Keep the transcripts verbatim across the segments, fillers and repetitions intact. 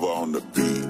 Nova on the beat.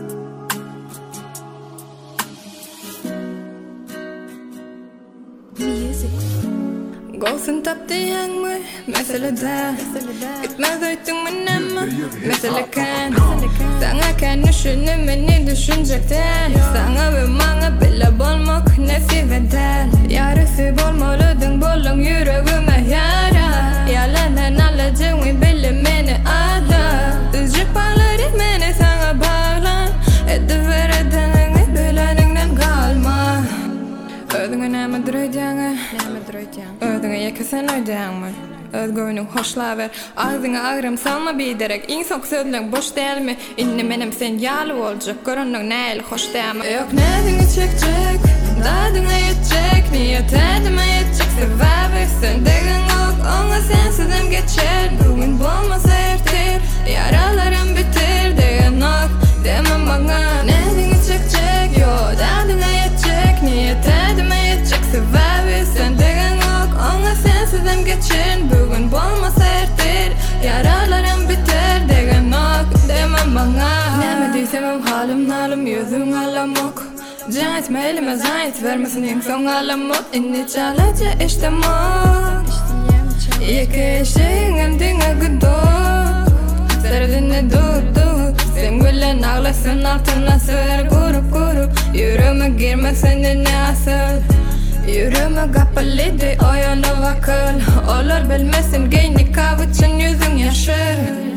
Music. Golsun taptı yanmı mesela da gitmez öğütün ama mesela kan sana kan düşünümeni düşünecekten sana ve bana bile bolmak nasip eder yarısı bolmalıydım bolun yüreğime yara yalanan alacağımı bilemeni ala üzecek bağları beni sana bağlan ediver edenin bileningden kalma ödüğün ama duracağına ödüğün yakasın ödüğün Özgürünün hoşla ver Ağzına ağrım salma biderek İnsan sözlüğün boş değil mi? İnni benim sen yalı olacak Görünün neyle hoş değil mi? Yok nedini çekecek Dadına yetecek Niyet edime yetecek Sebebi sen degin yok Ona sensizim geçer Bugün bulmasa ertir Yaralarım bitir Degin yok Demem bana Nedini çekecek Yo dadına yetecek Niyet edime yetecek Sebebi sen degin yok Ona sensizim geçer Bugün bulmasa ertir Yaralarım biter Degen ok demem bana Neme diysemem halim nalim Yüzüm alamok Can etme elime zayet Vermesin insan alamok İnni çalaca işte mok Yeke işin endine gıdok Serdine dur dur Sen gülen ağlasın altına sığır Kurup kurup Yüreğime girmesin de ne asıl Yüreğime kapalıydı oyunu vakıl Olur bilmesin giyni kav için yüzün yaşır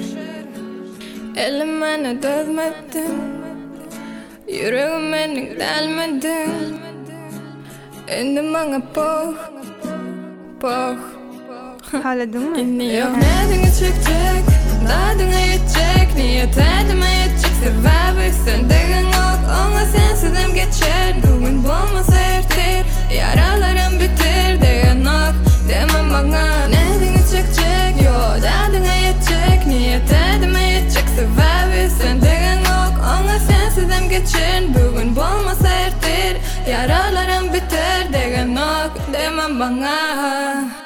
Elimene dözmedin Yüreğime delmedin İndi bana poh Poh Haladın mı? İnni yok nedini çekecek Dadına yetecek Niyet edime yetecek Sebebi sen degin yok Ona sensizim geçer Bugün bulmasa ertir Yaralarım bitir Degen yok demem bana Nedini çekecek Yo dadına yetecek Niyet edime yetecek Sebebi sen degin yok Ona sensizim geçer Bugün bulmasa ertir Yaralarım bitir Degen yok demem bana